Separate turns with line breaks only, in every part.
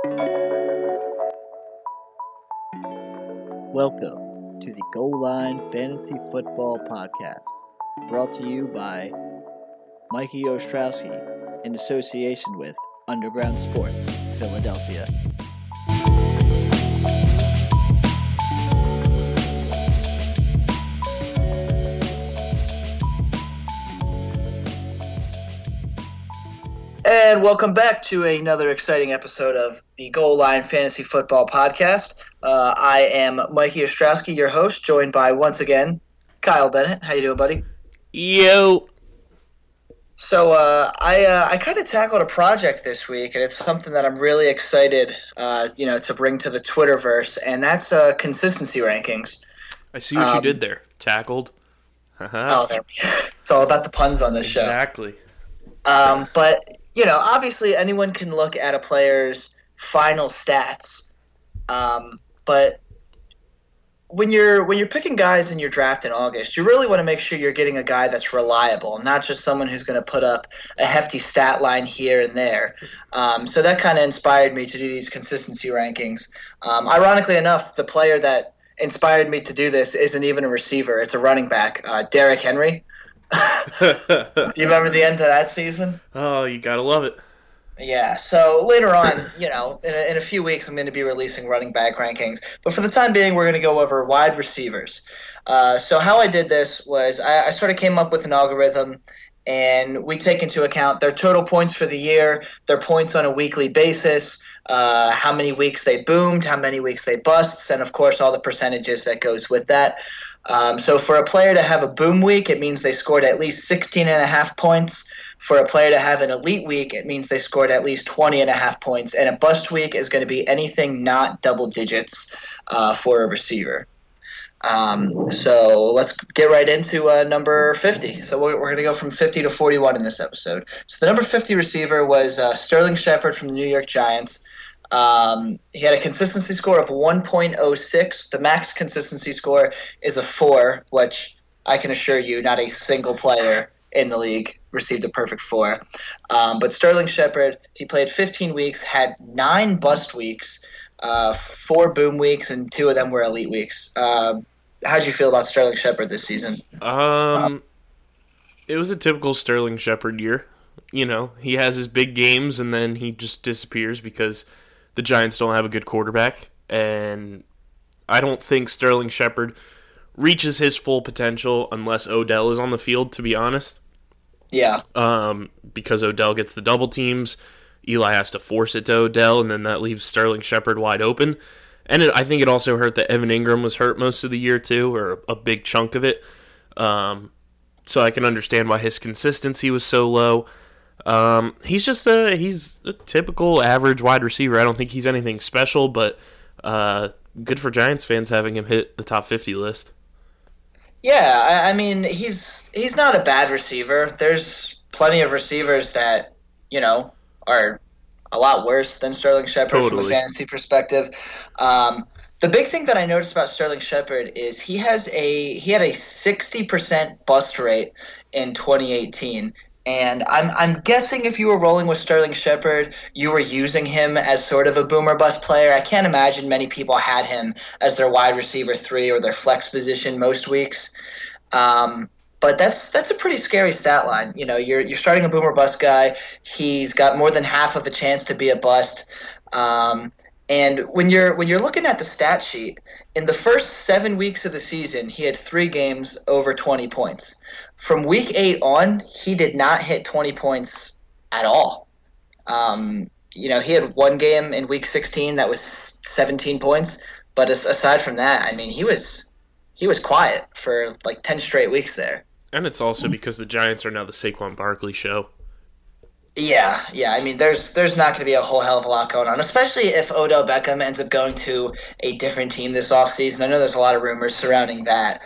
Welcome to the Goal Line Fantasy Football Podcast, brought to you by Mikey Ostrowski in association with Underground Sports, Philadelphia. And welcome back to another exciting episode of the Goal Line Fantasy Football Podcast. I am Mikey Ostrowski, your host, joined by, once again, Kyle Bennett. How you doing, buddy?
Yo.
So I kind of tackled a project this week, and it's something that I'm really excited, to bring to the Twitterverse, and that's consistency rankings.
I see what you did there. Tackled.
Oh, there we go. It's all about the puns on this show.
Exactly.
But obviously anyone can look at a player's final stats. But when you're picking guys in your draft in August, you really want to make sure you're getting a guy that's reliable, not just someone who's going to put up a hefty stat line here and there. So that kind of inspired me to do these consistency rankings. Ironically enough, the player that inspired me to do this isn't even a receiver. It's a running back, Derrick Henry. You remember the end of that season?
Oh, you gotta love it.
Yeah, so later on, in a few weeks, I'm going to be releasing running back rankings. But for the time being, we're going to go over wide receivers. So how I did this was I sort of came up with an algorithm, and we take into account their total points for the year, their points on a weekly basis, how many weeks they boomed, how many weeks they busts, and, of course, all the percentages that goes with that. So for a player to have a boom week, it means they scored at least 16.5 points. For a player to have an elite week, it means they scored at least 20.5 points. And a bust week is going to be anything not double digits for a receiver. So let's get right into number 50. So we're going to go from 50 to 41 in this episode. So the number 50 receiver was Sterling Shepard from the New York Giants. He had a consistency score of 1.06. The max consistency score is a 4, which I can assure you not a single player in the league received a perfect 4. But Sterling Shepard, he played 15 weeks, had 9 bust weeks, 4 boom weeks, and 2 of them were elite weeks. How'd you feel about Sterling Shepard this season?
It was a typical Sterling Shepard year. He has his big games, and then he just disappears because the Giants don't have a good quarterback, and I don't think Sterling Shepard reaches his full potential unless Odell is on the field, to be honest.
Yeah.
Because Odell gets the double teams, Eli has to force it to Odell, and then that leaves Sterling Shepard wide open. And I think it also hurt that Evan Ingram was hurt most of the year too, or a big chunk of it. So I can understand why his consistency was so low. He's a typical average wide receiver. I don't think he's anything special, but good for Giants fans having him hit the top 50 list.
Yeah, I mean, he's not a bad receiver. There's plenty of receivers that, are a lot worse than Sterling Shepard from a fantasy perspective. The big thing that I noticed about Sterling Shepard is he had a 60% bust rate in 2018. And I'm guessing if you were rolling with Sterling Shepard, you were using him as sort of a boomer bust player. I can't imagine many people had him as their wide receiver 3 or their flex position most weeks. But that's a pretty scary stat line. You're starting a boomer bust guy. He's got more than half of a chance to be a bust. And when you're looking at the stat sheet, in the first 7 weeks of the season, he had 3 games over 20 points. From week 8 on, he did not hit 20 points at all. He had 1 game in week 16 that was 17 points, but aside from that, I mean, he was quiet for like 10 straight weeks there.
And it's also because the Giants are now the Saquon Barkley show.
Yeah. I mean, there's not going to be a whole hell of a lot going on, especially if Odell Beckham ends up going to a different team this offseason. I know there's a lot of rumors surrounding that.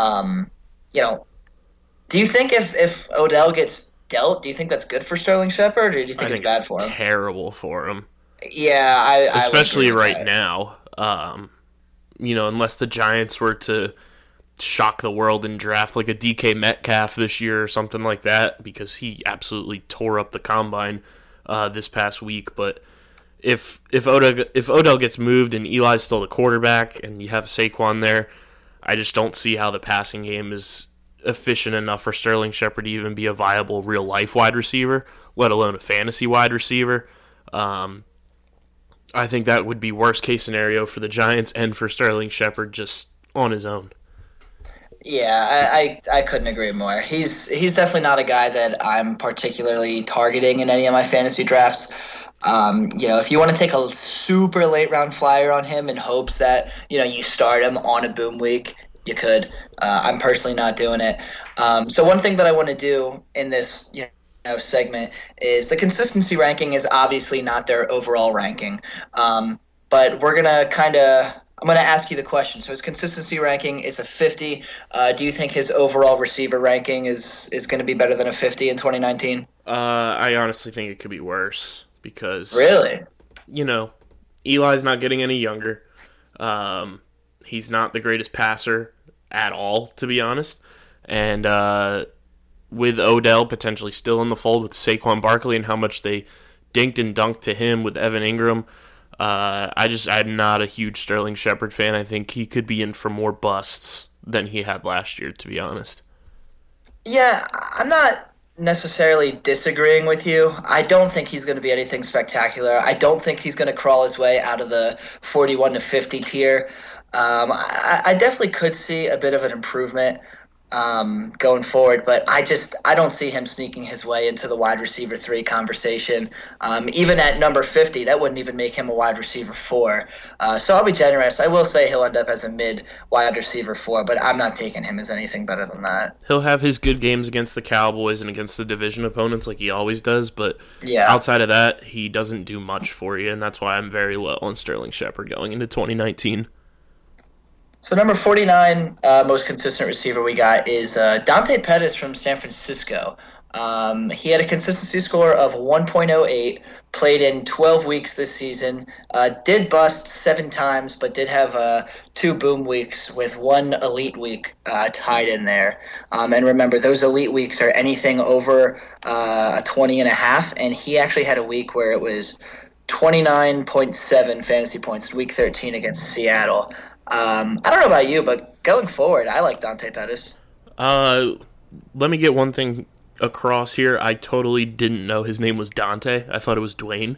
Do you think if Odell gets dealt, do you think that's good for Sterling Shepard, or do you think it's bad for him?
Terrible for him.
Yeah,
especially right now. Unless the Giants were to shock the world and draft like a DK Metcalf this year or something like that, because he absolutely tore up the combine this past week. But Odell gets moved and Eli's still the quarterback and you have Saquon there, I just don't see how the passing game is efficient enough for Sterling Shepard to even be a viable real life wide receiver, let alone a fantasy wide receiver. I think that would be worst case scenario for the Giants and for Sterling Shepard just on his own.
Yeah, I couldn't agree more. He's definitely not a guy that I'm particularly targeting in any of my fantasy drafts. If you want to take a super late round flyer on him in hopes that, you start him on a boom week, you could. I'm personally not doing it. So one thing that I want to do in this, segment is the consistency ranking is obviously not their overall ranking. But we're going to I'm going to ask you the question. So his consistency ranking is a 50. Do you think his overall receiver ranking is going to be better than a 50 in 2019?
I honestly think it could be worse because...
Really?
Eli's not getting any younger. He's not the greatest passer at all, to be honest. And with Odell potentially still in the fold with Saquon Barkley and how much they dinked and dunked to him with Evan Ingram, I'm not a huge Sterling Shepard fan. I think he could be in for more busts than he had last year, to be honest.
Yeah, I'm not necessarily disagreeing with you. I don't think he's going to be anything spectacular. I don't think he's going to crawl his way out of the 41 to 50 tier. I definitely could see a bit of an improvement going forward, but I don't see him sneaking his way into the wide receiver 3 conversation. Even at number 50, that wouldn't even make him a wide receiver 4. So I'll be generous. I will say he'll end up as a mid wide receiver 4, but I'm not taking him as anything better than that.
He'll have his good games against the Cowboys and against the division opponents like he always does, but outside of that, he doesn't do much for you, and that's why I'm very low on Sterling Shepard going into 2019.
So number 49, most consistent receiver we got is Dante Pettis from San Francisco. He had a consistency score of 1.08, played in 12 weeks this season, did bust 7 times, but did have 2 boom weeks with 1 elite week tied in there. And remember, those elite weeks are anything over a 20.5, and he actually had a week where it was 29.7 fantasy points in week 13 against Seattle. I don't know about you, but going forward, I like Dante Pettis.
Let me get one thing across here. I totally didn't know his name was Dante. I thought it was Dwayne.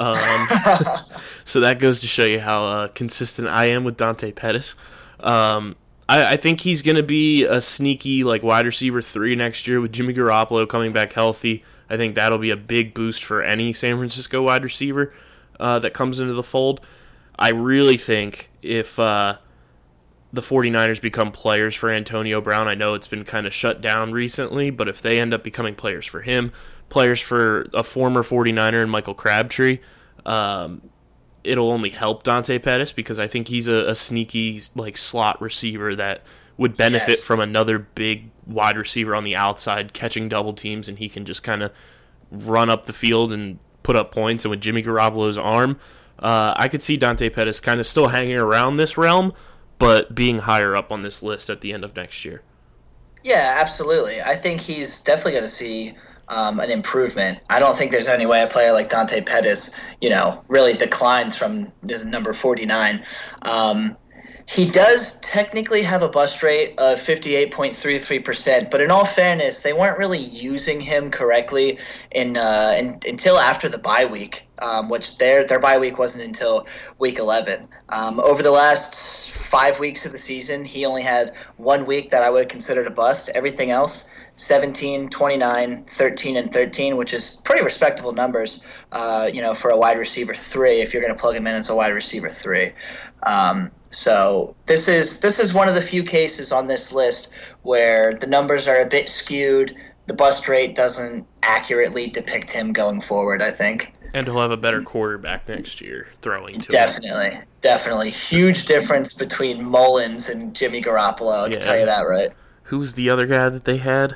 So that goes to show you how consistent I am with Dante Pettis. I think he's going to be a sneaky wide receiver 3 next year with Jimmy Garoppolo coming back healthy. I think that'll be a big boost for any San Francisco wide receiver that comes into the fold. I really think if the 49ers become players for Antonio Brown, I know it's been kind of shut down recently, but if they end up becoming players for him, players for a former 49er and Michael Crabtree, it'll only help Dante Pettis because I think he's a sneaky slot receiver that would benefit from another big wide receiver on the outside catching double teams, and he can just kind of run up the field and put up points. And with Jimmy Garoppolo's arm, I could see Dante Pettis kind of still hanging around this realm, but being higher up on this list at the end of next year.
Yeah, absolutely. I think he's definitely going to see an improvement. I don't think there's any way a player like Dante Pettis, really declines from the number 49. He does technically have a bust rate of 58.33%, but in all fairness, they weren't really using him correctly until after the bye week, which their bye week wasn't until week 11. Over the last 5 weeks of the season, he only had 1 week that I would have considered a bust. Everything else, 17, 29, 13, and 13, which is pretty respectable numbers, for a wide receiver 3 if you're going to plug him in as a wide receiver 3. So this is one of the few cases on this list where the numbers are a bit skewed. The bust rate doesn't accurately depict him going forward, I think.
And he'll have a better quarterback next year throwing to him. Definitely. Huge difference between Mullins and Jimmy Garoppolo, I can tell you that, right? Who's the other guy that they had?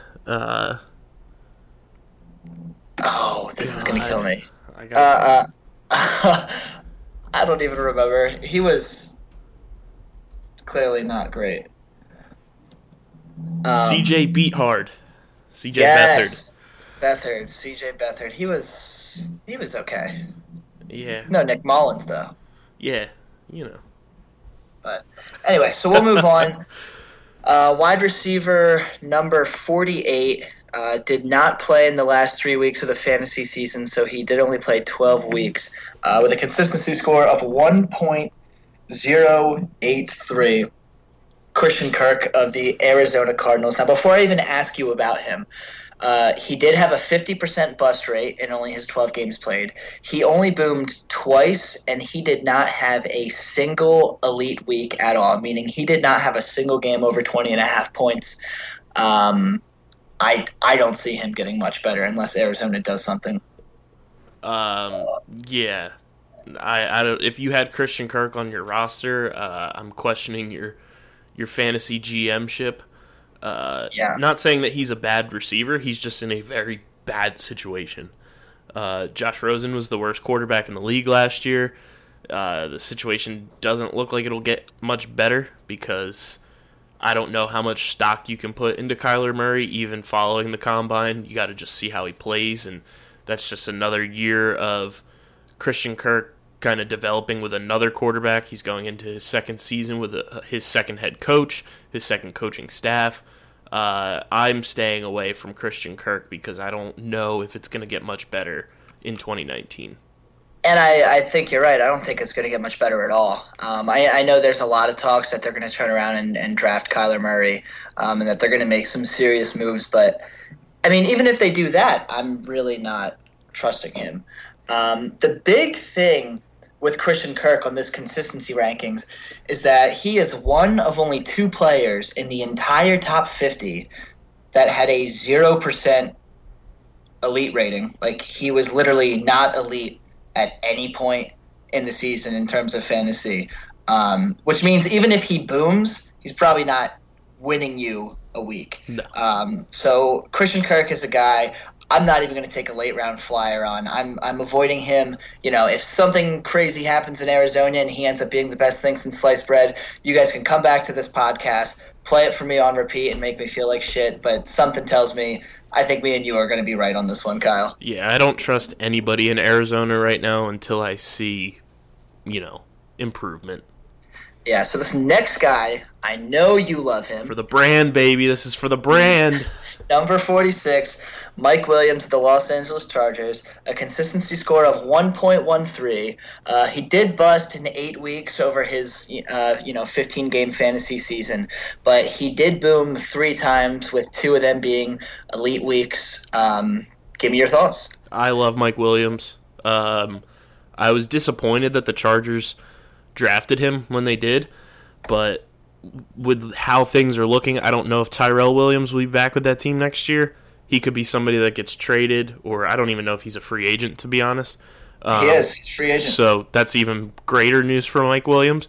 This is going to kill me. I don't even remember. He was clearly not great.
CJ Beathard. CJ
Beathard. CJ Beathard. He was okay.
Yeah.
No, Nick Mullins though.
Yeah. You know.
But anyway, so we'll move on. Wide receiver number 48 did not play in the last 3 weeks of the fantasy season, so he did only play 12 weeks with a consistency score of 1.083. Christian Kirk of the Arizona Cardinals. Now, before I even ask you about him, he did have a 50% bust rate in only his 12 games played. He only boomed twice, and he did not have a single elite week at all, meaning he did not have a single game over 20.5 points. I don't see him getting much better unless Arizona does something.
Yeah. I don't. If you had Christian Kirk on your roster, I'm questioning your fantasy GM ship.
Yeah.
Not saying that he's a bad receiver. He's just in a very bad situation. Josh Rosen was the worst quarterback in the league last year. The situation doesn't look like it'll get much better because I don't know how much stock you can put into Kyler Murray even following the combine. You got to just see how he plays, and that's just another year of Christian Kirk kind of developing with another quarterback. He's going into his second season with his second head coach, his second coaching staff. I'm staying away from Christian Kirk because I don't know if it's going to get much better in 2019.
And I think you're right. I don't think it's going to get much better at all. I know there's a lot of talks that they're going to turn around and draft Kyler Murray and that they're going to make some serious moves. But, I mean, even if they do that, I'm really not trusting him. The big thing with Christian Kirk on this consistency rankings is that he is one of only 2 players in the entire top 50 that had a 0% elite rating. Like, he was literally not elite at any point in the season in terms of fantasy, which means even if he booms, he's probably not winning you a week.
No.
So Christian Kirk is a guy I'm not even going to take a late round flyer on. I'm avoiding him. You know, if something crazy happens in Arizona and he ends up being the best thing since sliced bread, you guys can come back to this podcast, play it for me on repeat, and make me feel like shit. But something tells me I think me and you are going to be right on this one, Kyle.
Yeah, I don't trust anybody in Arizona right now until I see, improvement.
Yeah, so this next guy, I know you love him.
For the brand, baby. This is for the brand.
Number 46, Mike Williams of the Los Angeles Chargers, a consistency score of 1.13. He did bust in 8 weeks over his 15-game fantasy season, but he did boom 3 times, with 2 of them being elite weeks. Give me your thoughts.
I love Mike Williams. I was disappointed that the Chargers drafted him when they did, but with how things are looking, I don't know if Tyrell Williams will be back with that team next year. He could be somebody that gets traded, or I don't even know if he's a free agent, to be honest.
He is. He's a free agent.
So that's even greater news for Mike Williams.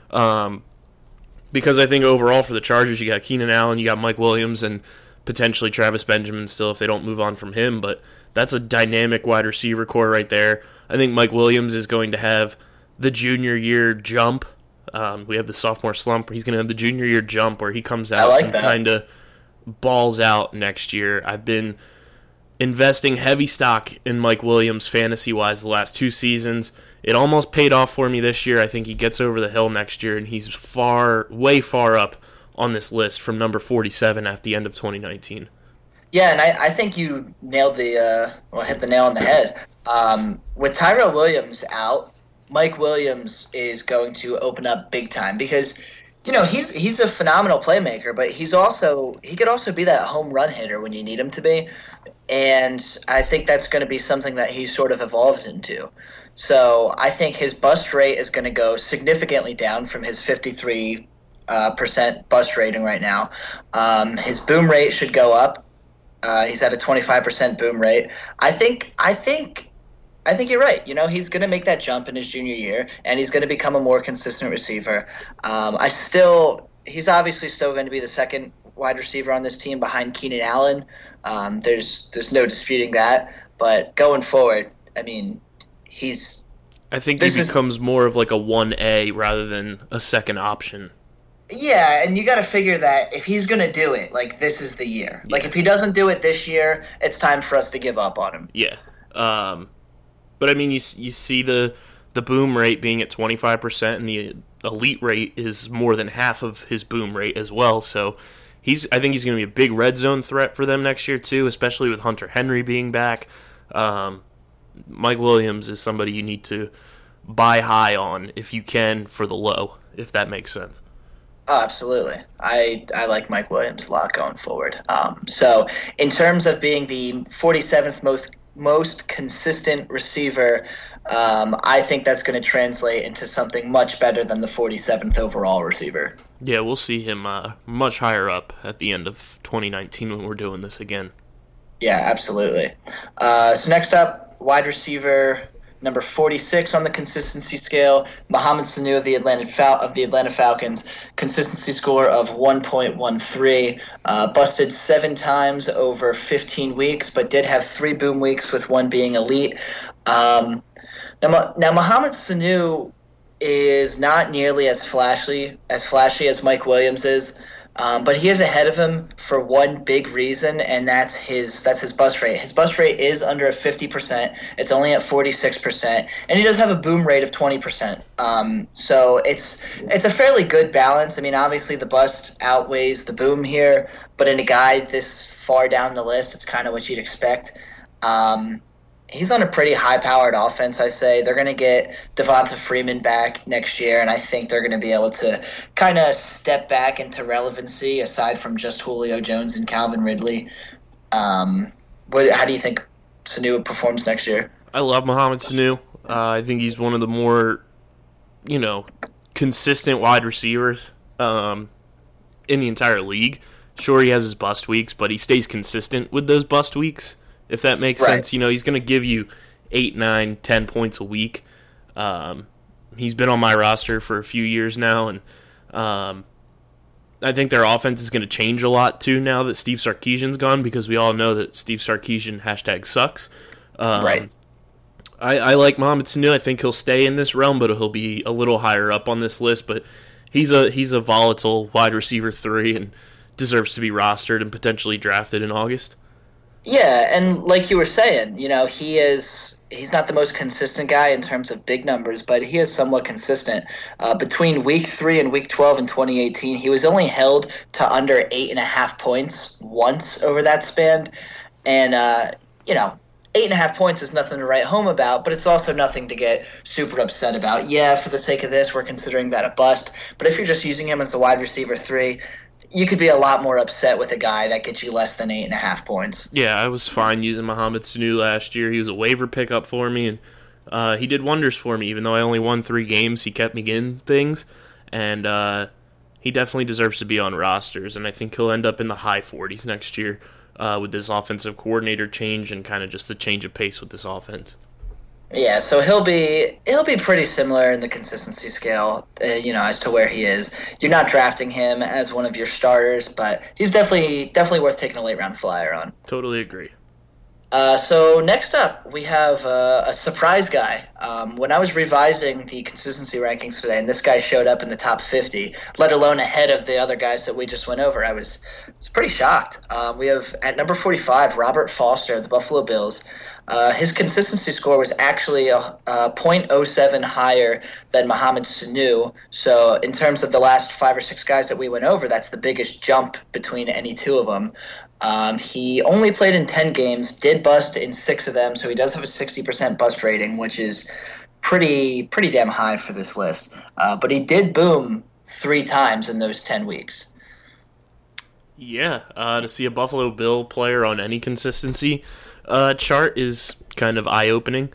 Because I think overall for the Chargers, you got Keenan Allen, you got Mike Williams, and potentially Travis Benjamin still if they don't move on from him. But that's a dynamic wide receiver core right there. I think Mike Williams is going to have the junior year jump. We have the sophomore slump. He's going to have the junior year jump where he comes out and kind of balls out next year. I've been investing heavy stock in Mike Williams fantasy-wise the last 2 seasons. It almost paid off for me this year. I think he gets over the hill next year, and he's way far up on this list from number 47 at the end of 2019.
Yeah, and I think you nailed hit the nail on the head. With Tyrell Williams out, Mike Williams is going to open up big time because, he's a phenomenal playmaker, but he could also be that home run hitter when you need him to be, and I think that's going to be something that he sort of evolves into. So I think his bust rate is going to go significantly down from his 53% bust rating right now. His boom rate should go up. He's at a 25% boom rate. I think you're right. He's going to make that jump in his junior year, and he's going to become a more consistent receiver. He's obviously still going to be the second wide receiver on this team behind Keenan Allen. There's no disputing that. But going forward, I mean,
I think he becomes more of like a 1A rather than a second option.
Yeah, and you got to figure that if he's going to do it, this is the year. Yeah. If he doesn't do it this year, it's time for us to give up on him.
Yeah. But I mean, you see the boom rate being at 25%, and the elite rate is more than half of his boom rate as well. So I think he's going to be a big red zone threat for them next year too, especially with Hunter Henry being back. Mike Williams is somebody you need to buy high on if you can for the low, if that makes sense.
Oh, absolutely. I like Mike Williams a lot going forward. So in terms of being the 47th most consistent receiver, I think that's going to translate into something much better than the 47th overall receiver.
Yeah, we'll see him much higher up at the end of 2019 when we're doing this again.
Yeah, absolutely. So next up, wide receiver number 46 on the consistency scale, Mohamed Sanu of the Atlanta Falcons, consistency score of 1.13, busted 7 times over 15 weeks, but did have 3 boom weeks with 1 being elite. Now Mohamed Sanu is not nearly as flashy as Mike Williams is. But he is ahead of him for one big reason, and that's his bust rate. His bust rate is under 50%. It's only at 46%, and he does have a boom rate of 20%. So it's a fairly good balance. I mean, obviously the bust outweighs the boom here, but in a guy this far down the list, it's kind of what you'd expect. He's on a pretty high-powered offense, I say. They're going to get Devonta Freeman back next year, and I think they're going to be able to kind of step back into relevancy aside from just Julio Jones and Calvin Ridley. How do you think Sanu performs next year?
I love Mohamed Sanu. I think he's one of the more, consistent wide receivers in the entire league. Sure, he has his bust weeks, but he stays consistent with those bust weeks. If that makes sense. He's going to give you 8, 9, 10 points a week. He's been on my roster for a few years now, and I think their offense is going to change a lot, too, now that Steve Sarkisian's gone, because we all know that Steve Sarkisian #sucks.
Right.
I like Mohamed Sanu. I think he'll stay in this realm, but he'll be a little higher up on this list. But he's a volatile wide receiver 3 and deserves to be rostered and potentially drafted in August.
Yeah, and like you were saying, he's not the most consistent guy in terms of big numbers, but he is somewhat consistent. Between week 3 and week 12 in 2018, he was only held to under 8.5 points once over that span. And, 8.5 points is nothing to write home about, but it's also nothing to get super upset about. Yeah, for the sake of this, we're considering that a bust. But if you're just using him as the wide receiver 3, you could be a lot more upset with a guy that gets you less than 8.5 points.
Yeah, I was fine using Mohamed Sanu last year. He was a waiver pickup for me, and he did wonders for me. Even though I only won 3 games, he kept me in things, and he definitely deserves to be on rosters, and I think he'll end up in the high 40s next year with this offensive coordinator change and kind of just the change of pace with this offense.
Yeah, so he'll be pretty similar in the consistency scale, as to where he is. You're not drafting him as one of your starters, but he's definitely worth taking a late round flyer on.
Totally agree.
So next up, we have a surprise guy. When I was revising the consistency rankings today, and this guy showed up in the top 50, let alone ahead of the other guys that we just went over, I was pretty shocked. We have at number 45, Robert Foster of the Buffalo Bills. His consistency score was actually a 0.07 higher than Mohamed Sanu. So in terms of the last 5 or 6 guys that we went over, that's the biggest jump between any 2 of them. He only played in 10 games, did bust in 6 of them, so he does have a 60% bust rating, which is pretty damn high for this list. But he did boom 3 times in those 10 weeks.
Yeah, to see a Buffalo Bill player on any consistency chart is kind of eye-opening.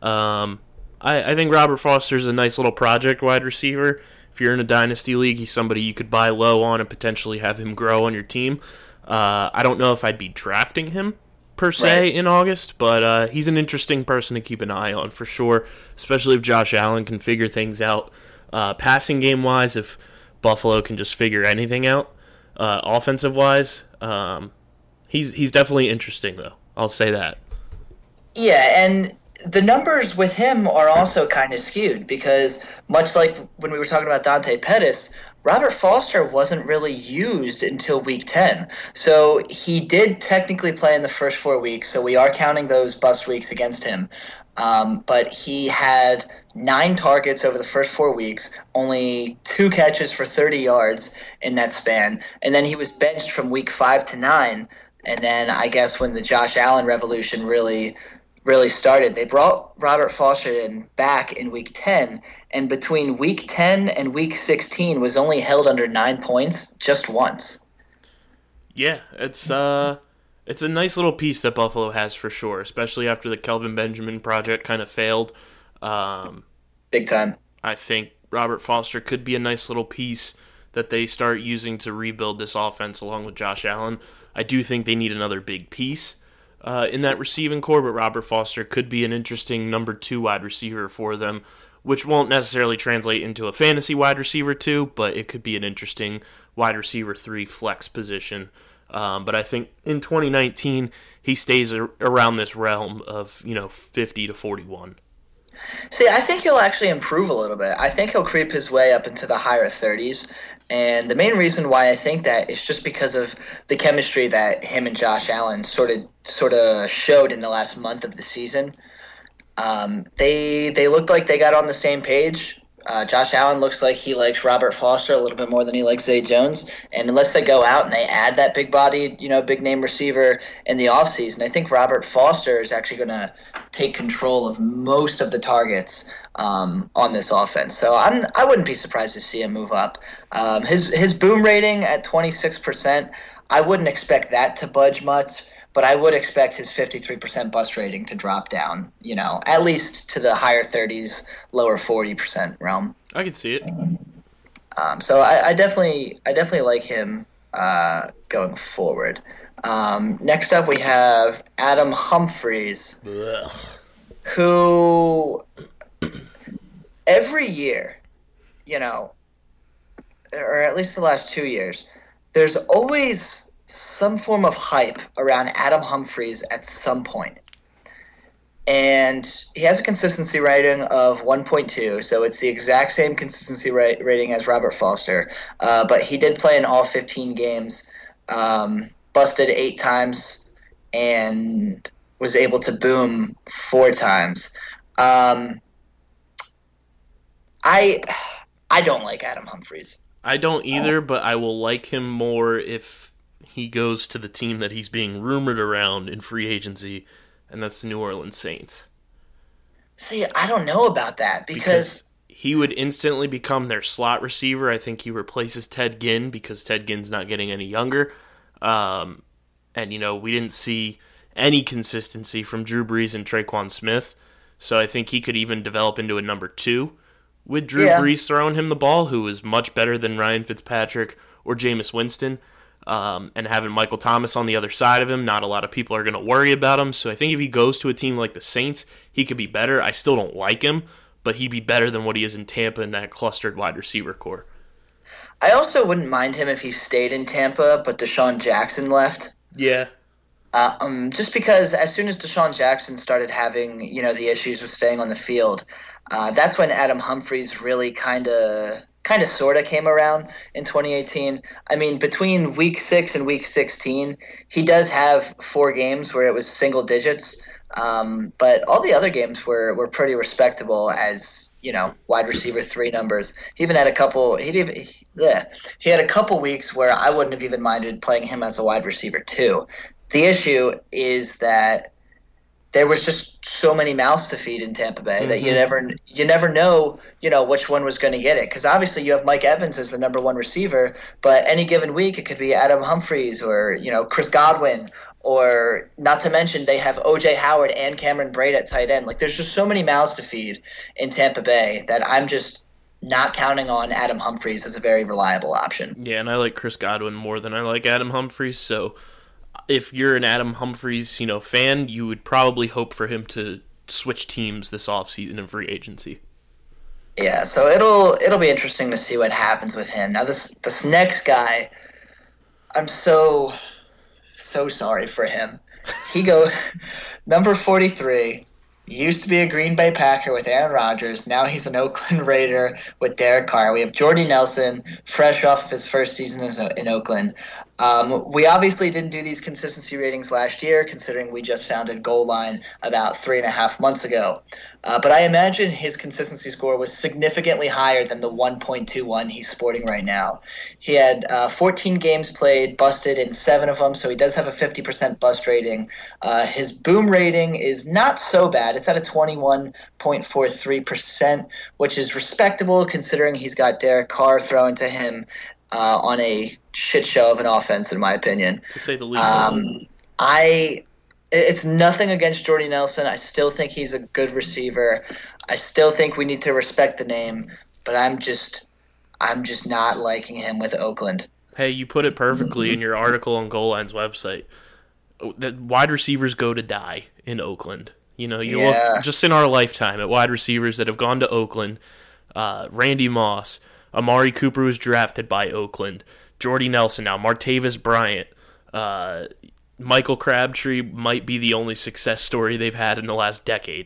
I think Robert Foster's a nice little project wide receiver. If you're in a dynasty league, he's somebody you could buy low on and potentially have him grow on your team. I don't know if I'd be drafting him per se in August, but he's an interesting person to keep an eye on for sure, especially if Josh Allen can figure things out passing game-wise, if Buffalo can just figure anything out offensive-wise. He's definitely interesting, though. I'll say that.
Yeah, and the numbers with him are also kind of skewed because much like when we were talking about Dante Pettis, Robert Foster wasn't really used until week 10. So he did technically play in the first 4 weeks, so we are counting those bust weeks against him. But he had 9 targets over the first 4 weeks, only 2 catches for 30 yards in that span. And then he was benched from week 5 to 9. And then I guess when the Josh Allen revolution really started, they brought Robert Foster back in week 10. And between week 10 and week 16 was only held under 9 points just once.
Yeah, it's a nice little piece that Buffalo has for sure, especially after the Kelvin Benjamin project kind of failed.
Big time.
I think Robert Foster could be a nice little piece that they start using to rebuild this offense along with Josh Allen. I do think they need another big piece in that receiving core, but Robert Foster could be an interesting number 2 wide receiver for them, which won't necessarily translate into a fantasy wide receiver 2, but it could be an interesting wide receiver 3 flex position. But I think in 2019, he stays around this realm of 50 to 41.
See, I think he'll actually improve a little bit. I think he'll creep his way up into the higher 30s. And the main reason why I think that is just because of the chemistry that him and Josh Allen sort of showed in the last month of the season. They looked like they got on the same page. Josh Allen looks like he likes Robert Foster a little bit more than he likes Zay Jones. And unless they go out and they add that big-bodied, big-name receiver in the offseason, I think Robert Foster is actually going to take control of most of the targets on this offense. So I wouldn't be surprised to see him move up. His boom rating at 26%, I wouldn't expect that to budge much, but I would expect his 53% bust rating to drop down, at least to the higher 30s, lower 40% realm.
I could see it.
So I definitely like him going forward. Next up, we have Adam Humphries, who every year, or at least the last 2 years, there's always some form of hype around Adam Humphries at some point. And he has a consistency rating of 1.2, so it's the exact same consistency rating as Robert Foster. But he did play in all 15 games, busted 8 times, and was able to boom 4 times. I don't like Adam Humphries.
I don't either, but I will like him more if he goes to the team that he's being rumored around in free agency, and that's the New Orleans Saints.
See, I don't know about that because
he would instantly become their slot receiver. I think he replaces Ted Ginn because Ted Ginn's not getting any younger. And, we didn't see any consistency from Drew Brees and Traquan Smith, so I think he could even develop into a number 2 with Drew Brees throwing him the ball, who is much better than Ryan Fitzpatrick or Jameis Winston. And having Michael Thomas on the other side of him, not a lot of people are going to worry about him. So I think if he goes to a team like the Saints, he could be better. I still don't like him, but he'd be better than what he is in Tampa in that clustered wide receiver core.
I also wouldn't mind him if he stayed in Tampa, but Deshaun Jackson left.
Yeah.
Just because as soon as Deshaun Jackson started having, the issues with staying on the field, that's when Adam Humphries really kind of sort of came around in 2018. I mean, between week 6 and week 16, he does have 4 games where it was single digits, but all the other games were pretty respectable as, wide receiver 3 numbers. He even had a couple he had a couple weeks where I wouldn't have even minded playing him as a wide receiver 2. The issue is that there was just so many mouths to feed in Tampa Bay that you never know, which one was going to get it. Because obviously you have Mike Evans as the number 1 receiver, but any given week it could be Adam Humphries or, Chris Godwin, or not to mention they have O.J. Howard and Cameron Brate at tight end. Like, there's just so many mouths to feed in Tampa Bay that I'm just not counting on Adam Humphries as a very reliable option.
Yeah, and I like Chris Godwin more than I like Adam Humphries, so if you're an Adam Humphries, fan, you would probably hope for him to switch teams this offseason in free agency.
Yeah, so it'll be interesting to see what happens with him. Now this next guy, I'm so sorry for him. He number 43. Used to be a Green Bay Packer with Aaron Rodgers. Now he's an Oakland Raider with Derek Carr. We have Jordy Nelson, fresh off of his first season in Oakland. We obviously didn't do these consistency ratings last year, considering we just founded Goal Line about 3.5 months ago. But I imagine his consistency score was significantly higher than the 1.21 he's sporting right now. He had 14 games played, busted in 7 of them, so he does have a 50% bust rating. His boom rating is not so bad. It's at a 21.43%, which is respectable considering he's got Derek Carr throwing to him on a shit show of an offense, in my opinion.
To say the least.
It's nothing against Jordy Nelson. I still think he's a good receiver. I still think we need to respect the name, but I'm just not liking him with Oakland.
Hey, you put it perfectly in your article on Goal Line's website. That wide receivers go to die in Oakland. You look just in our lifetime at wide receivers that have gone to Oakland. Randy Moss, Amari Cooper was drafted by Oakland. Jordy Nelson now, Martavis Bryant, Michael Crabtree might be the only success story they've had in the last decade.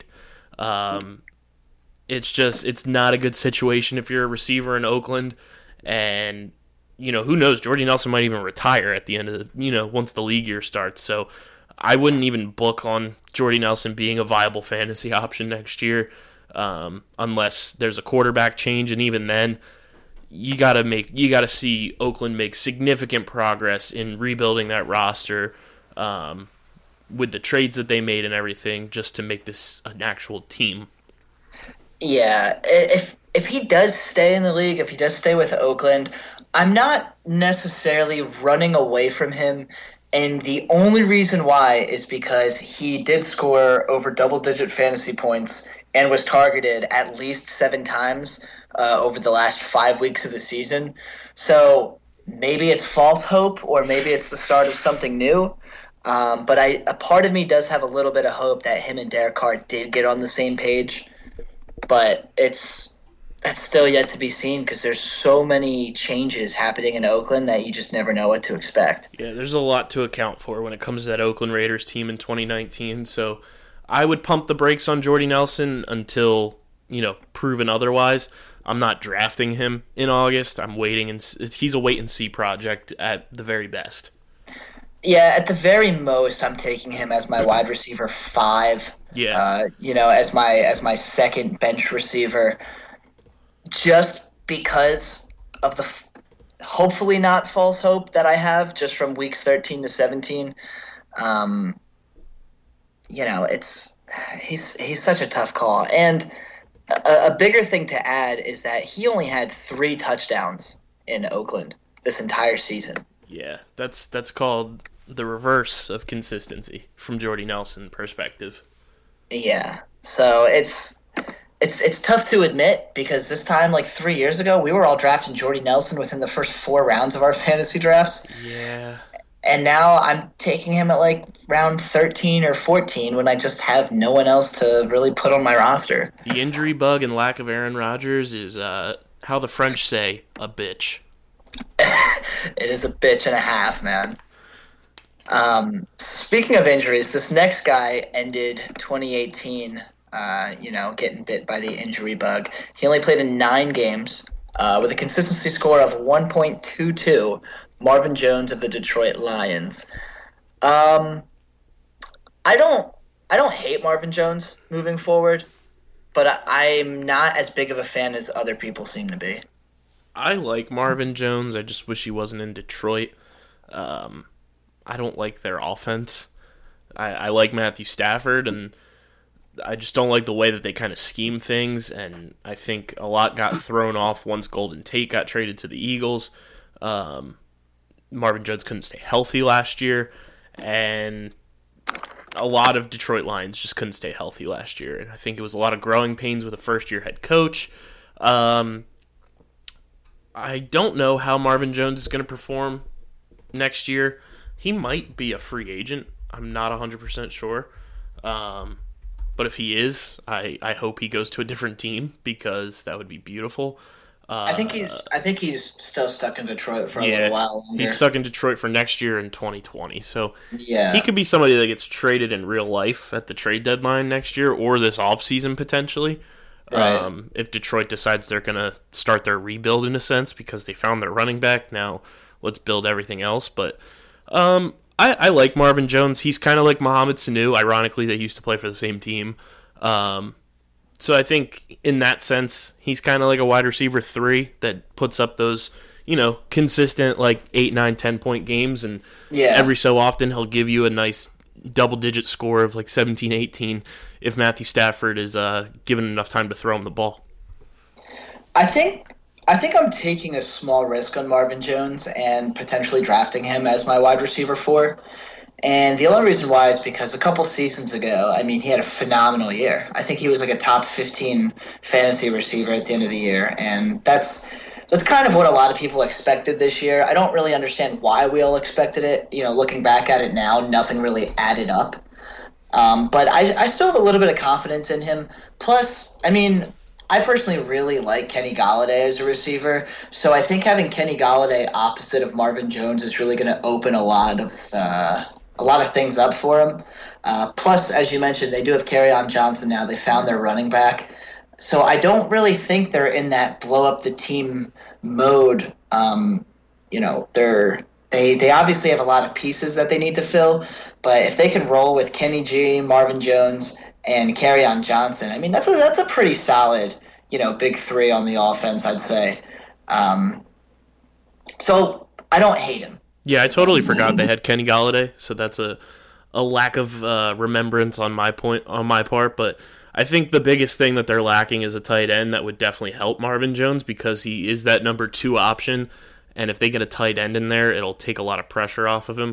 It's not a good situation if you're a receiver in Oakland, and who knows? Jordy Nelson might even retire at the end of once the league year starts. So I wouldn't even book on Jordy Nelson being a viable fantasy option next year, unless there's a quarterback change, and even then, you gotta see Oakland make significant progress in rebuilding that roster, with the trades that they made and everything, just to make this an actual team.
Yeah, if he does stay in the league, if he does stay with Oakland, I'm not necessarily running away from him. And the only reason why is because he did score over double-digit fantasy points and was targeted at least 7 times over the last 5 weeks of the season. So maybe it's false hope, or maybe it's the start of something new. But a part of me does have a little bit of hope that him and Derek Carr did get on the same page. But that's still yet to be seen, because there's so many changes happening in Oakland that you just never know what to expect.
Yeah, there's a lot to account for when it comes to that Oakland Raiders team in 2019. So I would pump the brakes on Jordy Nelson until, proven otherwise. I'm not drafting him in August. I'm waiting, and he's a wait-and-see project at the very best.
Yeah, at the very most, I'm taking him as my wide receiver 5.
Yeah.
As my second bench receiver, just because of the hopefully not false hope that I have just from weeks 13 to 17. He's such a tough call, and a bigger thing to add is that he only had 3 touchdowns in Oakland this entire season.
Yeah, that's called the reverse of consistency from Jordy Nelson perspective.
Yeah, so it's tough to admit, because this time, like 3 years ago, we were all drafting Jordy Nelson within the first 4 rounds of our fantasy drafts.
Yeah.
And now I'm taking him at like round 13 or 14 when I just have no one else to really put on my roster.
The injury bug and lack of Aaron Rodgers is, how the French say, a bitch.
It is a bitch and a half, man. Speaking of injuries, this next guy ended 2018, getting bit by the injury bug. He only played in 9 games with a consistency score of 1.22. Marvin Jones of the Detroit Lions. I don't hate Marvin Jones moving forward, but I'm not as big of a fan as other people seem to be.
I like Marvin Jones. I just wish he wasn't in Detroit. I don't like their offense. I like Matthew Stafford, and I just don't like the way that they kind of scheme things, and I think a lot got thrown off once Golden Tate got traded to the Eagles. Marvin Jones couldn't stay healthy last year, and a lot of Detroit Lions just couldn't stay healthy last year, and I think it was a lot of growing pains with a first-year head coach. I don't know how Marvin Jones is going to perform next year. He might be a free agent. I'm not 100% sure. But if he is, I hope he goes to a different team, because that would be beautiful.
I think he's still stuck in Detroit for a little while longer.
He's stuck in Detroit for next year in 2020. So
yeah,
he could be somebody that gets traded in real life at the trade deadline next year, or this offseason potentially. Right. If Detroit decides they're going to start their rebuild in a sense, because they found their running back. Now, let's build everything else. But I like Marvin Jones. He's kind of like Mohamed Sanu. Ironically, they used to play for the same team. So I think in that sense, he's kind of like a wide receiver 3 that puts up those, consistent like 8, 9, 10-point games. And every so often he'll give you a nice double-digit score of like 17, 18 if Matthew Stafford is given enough time to throw him the ball.
I think I'm taking a small risk on Marvin Jones and potentially drafting him as my wide receiver 4. And the only reason why is because a couple seasons ago, he had a phenomenal year. I think he was like a top 15 fantasy receiver at the end of the year, and that's kind of what a lot of people expected this year. I don't really understand why we all expected it. Looking back at it now, nothing really added up. But I still have a little bit of confidence in him. Plus, I personally really like Kenny Golladay as a receiver, so I think having Kenny Golladay opposite of Marvin Jones is really going to open a lot of things up for him. Plus, as you mentioned, they do have Kerryon Johnson now. They found their running back. So I don't really think they're in that blow-up-the-team mode. They obviously have a lot of pieces that they need to fill, but if they can roll with Kenny G, Marvin Jones, and Kerryon Johnson, that's a pretty solid, big 3 on the offense, I'd say. So I don't hate him.
Yeah, I totally forgot they had Kenny Golladay, so that's a lack of remembrance on my part. But I think the biggest thing that they're lacking is a tight end that would definitely help Marvin Jones because he is that number 2 option, and if they get a tight end in there, it'll take a lot of pressure off of him.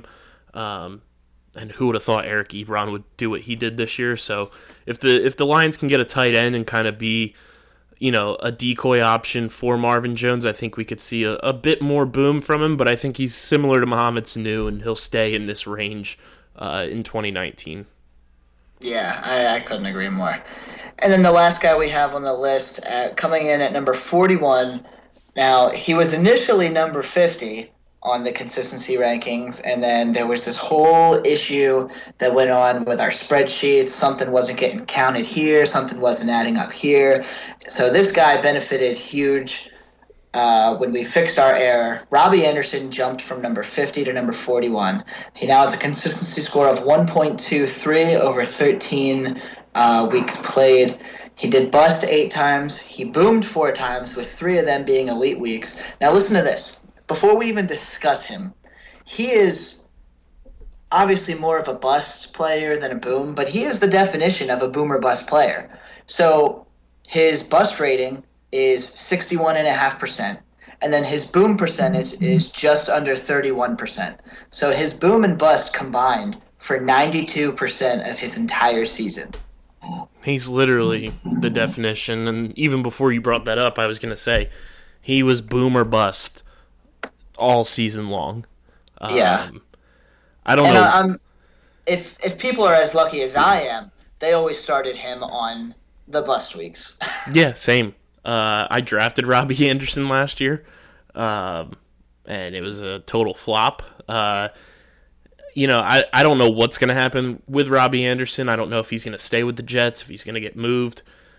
And who would have thought Eric Ebron would do what he did this year? So if the Lions can get a tight end and kind of be a decoy option for Marvin Jones, I think we could see a bit more boom from him, but I think he's similar to Mohamed Sanu, and he'll stay in this range in 2019.
Yeah, I couldn't agree more. And then the last guy we have on the list, coming in at number 41, now he was initially number 50 on the consistency rankings, and then there was this whole issue that went on with our spreadsheets. Something wasn't getting counted here, something wasn't adding up here. So this guy benefited huge when we fixed our error. Robbie Anderson jumped from number 50 to number 41. He now has a consistency score of 1.23 over 13 weeks played. He did bust 8 times. He boomed 4 times, with 3 of them being elite weeks. Now listen to this. Before we even discuss him, he is obviously more of a bust player than a boom, but he is the definition of a boom or bust player. So his bust rating is 61.5%, and then his boom percentage is just under 31%. So his boom and bust combined for 92% of his entire season.
He's literally the definition, and even before you brought that up, I was going to say he was boom or bust all season long.
Yeah.
I don't know.
If people are as lucky as I am, they always started him on the bust weeks.
Yeah, same. I drafted Robbie Anderson last year, and it was a total flop. I don't know what's going to happen with Robbie Anderson. I don't know if he's going to stay with the Jets, if he's going to get moved.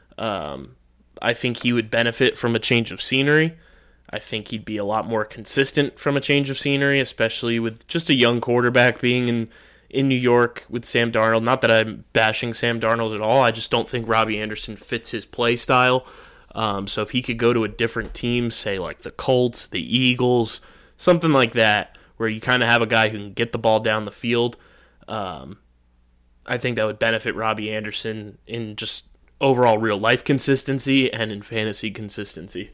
I think he would benefit from a change of scenery. I think he'd be a lot more consistent from a change of scenery, especially with just a young quarterback being in New York with Sam Darnold. Not that I'm bashing Sam Darnold at all. I just don't think Robbie Anderson fits his play style. So if he could go to a different team, say like the Colts, the Eagles, something like that, where you kind of have a guy who can get the ball down the field, I think that would benefit Robbie Anderson in just overall real life consistency and in fantasy consistency.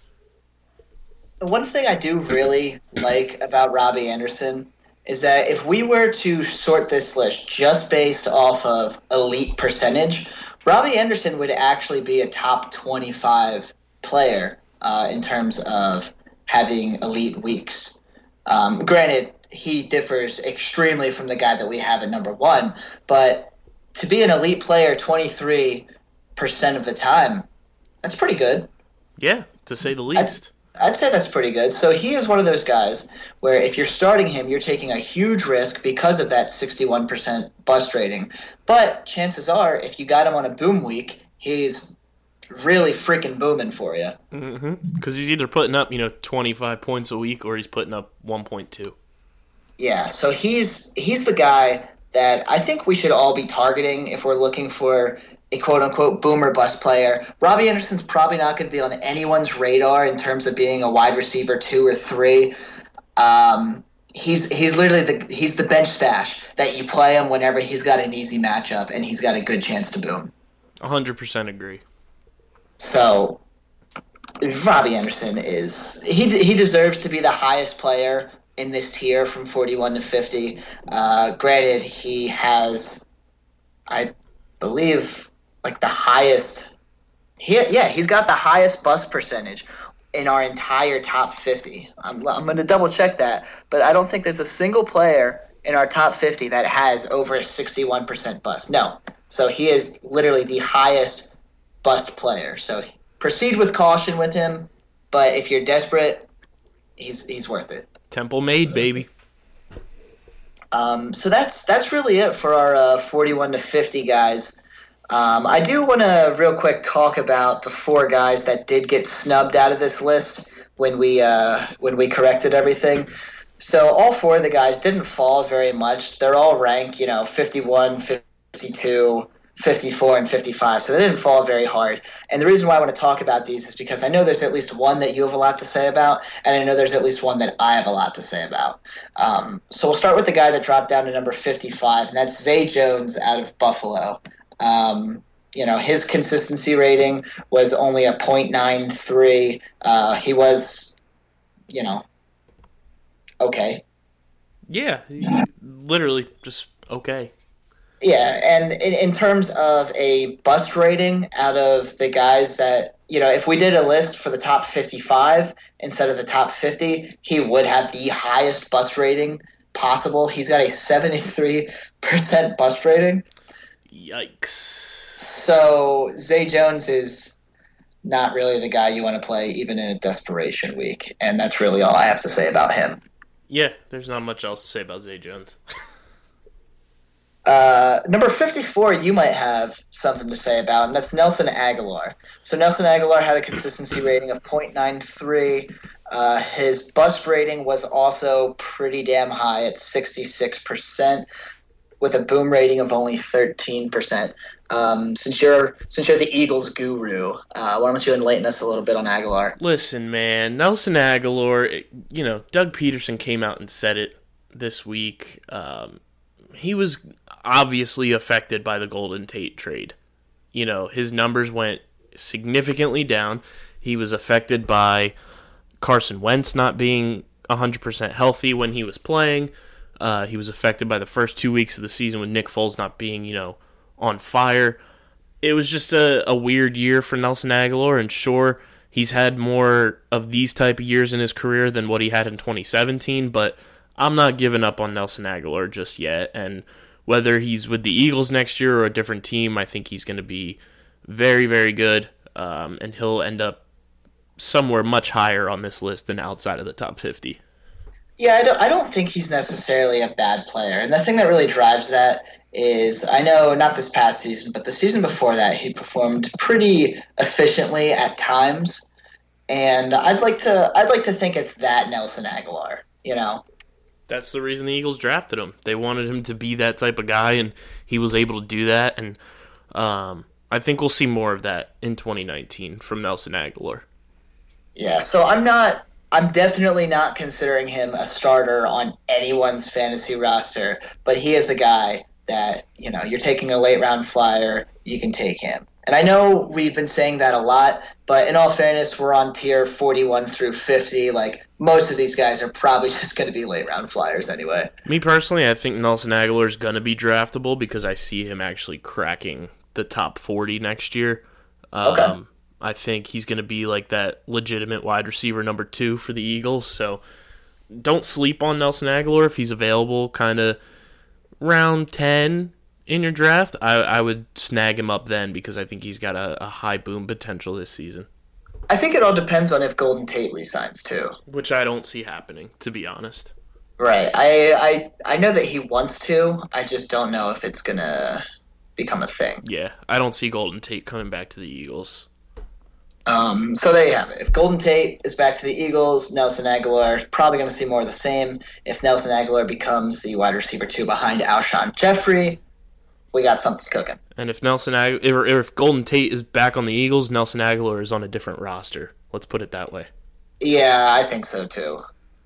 The one thing I do really like about Robbie Anderson is that if we were to sort this list just based off of elite percentage, Robbie Anderson would actually be a top 25 player in terms of having elite weeks. Granted, he differs extremely from the guy that we have at number 1, but to be an elite player 23% of the time, that's pretty good.
Yeah, to say the least.
I'd say that's pretty good. So he is one of those guys where if you're starting him, you're taking a huge risk because of that 61% bust rating. But chances are, if you got him on a boom week, he's really freaking booming for you.
Because he's either putting up 25 points a week or he's putting up 1.2.
Yeah, so he's the guy that I think we should all be targeting if we're looking for a quote-unquote boomer bust player. Robbie Anderson's probably not going to be on anyone's radar in terms of being a wide receiver 2 or 3. He's literally he's the bench stash that you play him whenever he's got an easy matchup and he's got a good chance to boom.
100% agree.
So Robbie Anderson he deserves to be the highest player in this tier from 41 to 50. Granted, he has, I believe, like the highest. He's got the highest bust percentage in our entire top 50. I'm going to double check that, but I don't think there's a single player in our top 50 that has over a 61% bust. No. So he is literally the highest bust player. So proceed with caution with him, but if you're desperate, he's worth it.
Temple made, baby.
So that's really it for our 41 to 50 guys. I do want to real quick talk about the 4 guys that did get snubbed out of this list when we corrected everything. So all 4 of the guys didn't fall very much. They're all ranked, 51, 52, 54, and 55. So they didn't fall very hard. And the reason why I want to talk about these is because I know there's at least one that you have a lot to say about, and I know there's at least one that I have a lot to say about. So we'll start with the guy that dropped down to number 55, and that's Zay Jones out of Buffalo. His consistency rating was only a .93. He was, okay.
Yeah, literally just okay.
Yeah, and in terms of a bust rating out of the guys that, if we did a list for the top 55 instead of the top 50, he would have the highest bust rating possible. He's got a 73% bust rating.
Yikes.
So Zay Jones is not really the guy you want to play even in a desperation week, and that's really all I have to say about him.
Yeah, there's not much else to say about Zay Jones.
Number 54, you might have something to say about, and that's Nelson Aguilar. So Nelson Aguilar had a consistency rating of .93. His bust rating was also pretty damn high at 66%, with a boom rating of only 13%. Since you're the Eagles guru, why don't you enlighten us a little bit on Aguilar?
Listen, man, Nelson Aguilar, Doug Peterson came out and said it this week. He was obviously affected by the Golden Tate trade. His numbers went significantly down. He was affected by Carson Wentz not being 100% healthy when he was playing. He was affected by the first 2 weeks of the season with Nick Foles not being, on fire. It was just a weird year for Nelson Aguilar, and sure, he's had more of these type of years in his career than what he had in 2017, but I'm not giving up on Nelson Aguilar just yet, and whether he's with the Eagles next year or a different team, I think he's going to be very, very good, and he'll end up somewhere much higher on this list than outside of the top 50.
Yeah, I don't think he's necessarily a bad player, and the thing that really drives that is, I know not this past season, but the season before that, he performed pretty efficiently at times, and I'd like to think it's that Nelson Aguilar,
That's the reason the Eagles drafted him. They wanted him to be that type of guy, and he was able to do that. And I think we'll see more of that in 2019 from Nelson Aguilar.
Yeah, so I'm definitely not considering him a starter on anyone's fantasy roster, but he is a guy that, you're taking a late round flyer, you can take him. And I know we've been saying that a lot, but in all fairness, we're on tier 41 through 50. Like, most of these guys are probably just going to be late round flyers anyway.
Me personally, I think Nelson Aguilar is going to be draftable because I see him actually cracking the top 40 next year.
Okay.
I think he's going to be like that legitimate wide receiver number 2 for the Eagles. So don't sleep on Nelson Aguilar if he's available kind of round 10 in your draft. I would snag him up then because I think he's got a high boom potential this season.
I think it all depends on if Golden Tate resigns too.
Which I don't see happening, to be honest.
Right. I know that he wants to. I just don't know if it's going to become a thing.
Yeah, I don't see Golden Tate coming back to the Eagles.
So there you have it. If Golden Tate is back to the Eagles, Nelson Aguilar is probably going to see more of the same. If Nelson Aguilar becomes the wide receiver 2 behind Alshon Jeffrey, we got something cooking.
And if if Golden Tate is back on the Eagles, Nelson Aguilar is on a different roster. Let's put it that way.
Yeah, I think so too.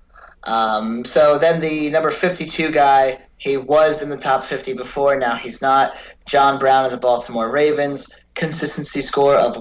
So then the number 52 guy, he was in the top 50 before, now he's not. John Brown of the Baltimore Ravens, consistency score of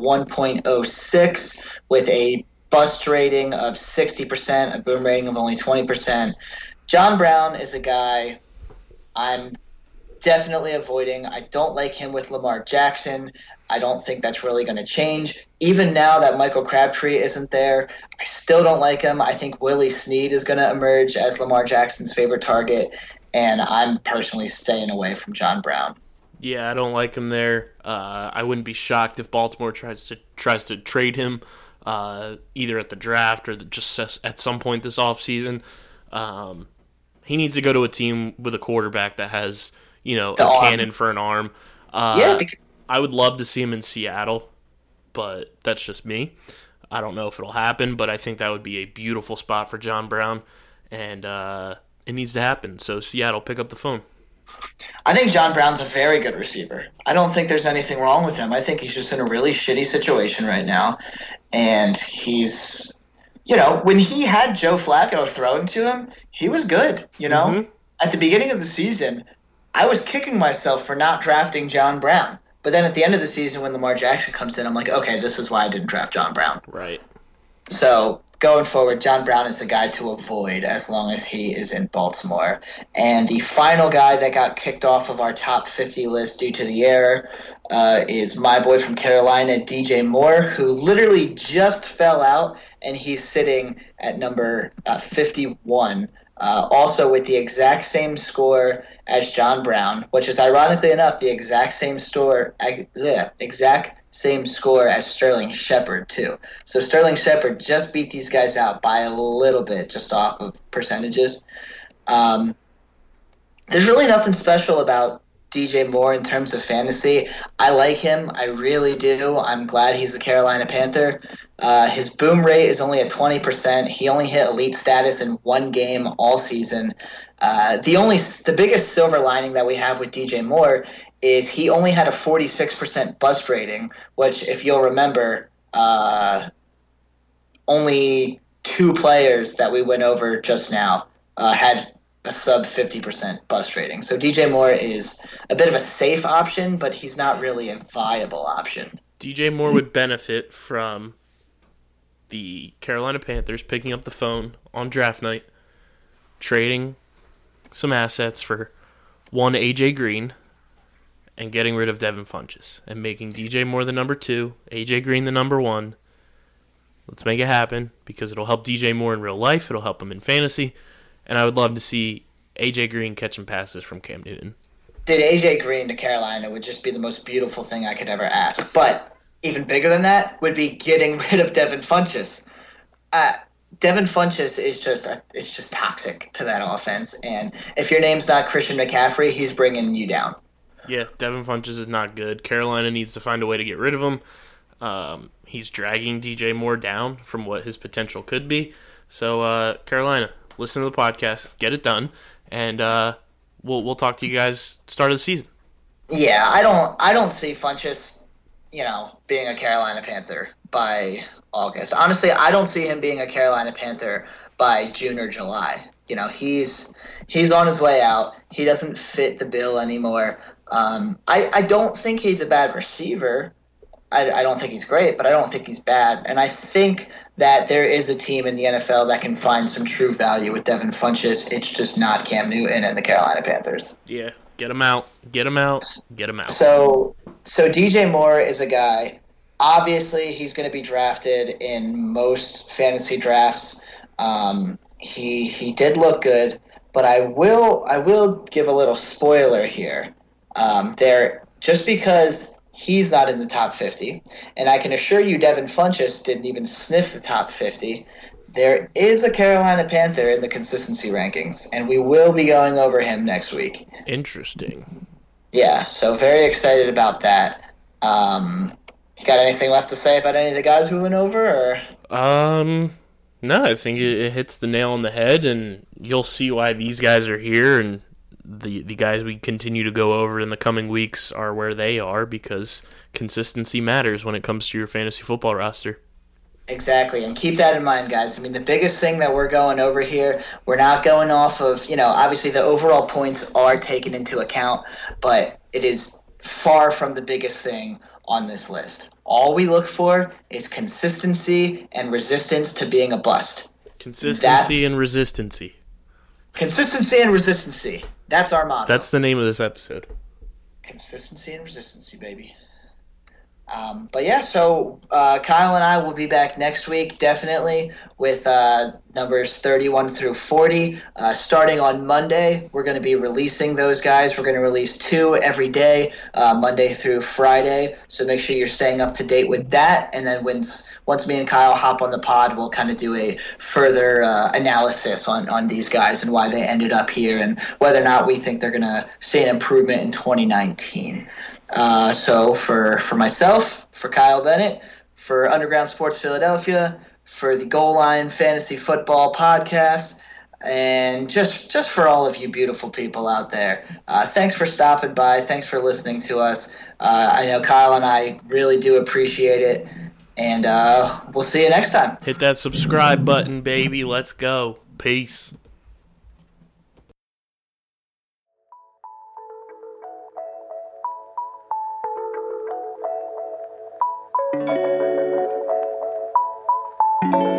1.06 with a bust rating of 60%, a boom rating of only 20%. John Brown is a guy I'm definitely avoiding. I don't like him with Lamar Jackson. I don't think that's really going to change. Even now that Michael Crabtree isn't there, I still don't like him. I think Willie Snead is going to emerge as Lamar Jackson's favorite target, and I'm personally staying away from John Brown.
Yeah, I don't like him there. I wouldn't be shocked if Baltimore tries to trade him either at the draft or just at some point this offseason. He needs to go to a team with a quarterback that has, a cannon for an arm. I would love to see him in Seattle, but that's just me. I don't know if it'll happen, but I think that would be a beautiful spot for John Brown, and it needs to happen. So Seattle, pick up the phone.
I think John Brown's a very good receiver. I don't think there's anything wrong with him. I think he's just in a really shitty situation right now, and he's, when he had Joe Flacco throwing to him, he was good, Mm-hmm. At the beginning of the season, I was kicking myself for not drafting John Brown. But then at the end of the season, when Lamar Jackson comes in, I'm like, okay, this is why I didn't draft John Brown.
Right.
So going forward, John Brown is a guy to avoid as long as he is in Baltimore. And the final guy that got kicked off of our top 50 list due to the error is my boy from Carolina, DJ Moore, who literally just fell out, and he's sitting at number 51. Also with the exact same score as John Brown, which is ironically enough the exact same score as Sterling Shepard too. So Sterling Shepard just beat these guys out by a little bit, just off of percentages. There's really nothing special about DJ Moore in terms of fantasy. I like him. I really do. I'm glad he's a Carolina Panther. His boom rate is only at 20%. He only hit elite status in one game all season. The biggest silver lining that we have with DJ Moore is he only had a 46% bust rating, which, if you'll remember, only 2 players that we went over just now had a sub 50% bust rating. So DJ Moore is a bit of a safe option, but he's not really a viable option.
DJ Moore would benefit from the Carolina Panthers picking up the phone on draft night, trading some assets for one AJ Green, and getting rid of Devin Funchess, and making DJ Moore the number 2, AJ Green the number 1. Let's make it happen, because it'll help DJ Moore in real life, it'll help him in fantasy, and I would love to see AJ Green catching passes from Cam Newton.
Dude, AJ Green to Carolina would just be the most beautiful thing I could ever ask. But even bigger than that would be getting rid of Devin Funchess. Devin Funchess is just toxic to that offense, and if your name's not Christian McCaffrey, he's bringing you down.
Yeah, Devin Funchess is not good. Carolina needs to find a way to get rid of him. He's dragging DJ Moore down from what his potential could be. So, Carolina, listen to the podcast, get it done, and we'll talk to you guys start of the season.
Yeah, I don't see Funchess, being a Carolina Panther by August. Honestly, I don't see him being a Carolina Panther by June or July. He's on his way out. He doesn't fit the bill anymore. I don't think he's a bad receiver. I don't think he's great, but I don't think he's bad. And I think that there is a team in the NFL that can find some true value with Devin Funchess. It's just not Cam Newton and the Carolina Panthers.
Yeah, get him out. Get him out. Get him out.
So DJ Moore is a guy. Obviously, he's going to be drafted in most fantasy drafts. He did look good, but I will give a little spoiler here. Just because he's not in the top 50, and I can assure you Devin Funchess didn't even sniff the top 50, there is a Carolina Panther in the consistency rankings, and we will be going over him next week.
Interesting.
Yeah, so very excited about that. You got anything left to say about any of the guys we went over? Or?
No, I think it hits the nail on the head, and you'll see why these guys are here, and the guys we continue to go over in the coming weeks are where they are, because consistency matters when it comes to your fantasy football roster.
Exactly, and keep that in mind, guys. I mean, the biggest thing that we're going over here, we're not going off of, obviously the overall points are taken into account, but it is far from the biggest thing on this list. All we look for is consistency and resistance to being a bust.
Consistency and resistancy.
Consistency and resistancy. That's our motto.
That's the name of this episode.
Consistency and resistancy, baby. But yeah, so Kyle and I will be back next week, definitely, with numbers 31 through 40. Starting on Monday, we're going to be releasing those guys. We're going to release 2 every day, Monday through Friday. So make sure you're staying up to date with that. And then once me and Kyle hop on the pod, we'll kind of do a further analysis on these guys and why they ended up here and whether or not we think they're going to see an improvement in 2019. So for myself, for Kyle Bennett, for Underground Sports Philadelphia, for the Goal Line Fantasy Football Podcast, and just for all of you beautiful people out there, thanks for stopping by. Thanks for listening to us. I know Kyle and I really do appreciate it, and we'll see you next time.
Hit that subscribe button, baby. Let's go. Peace.
Thank you.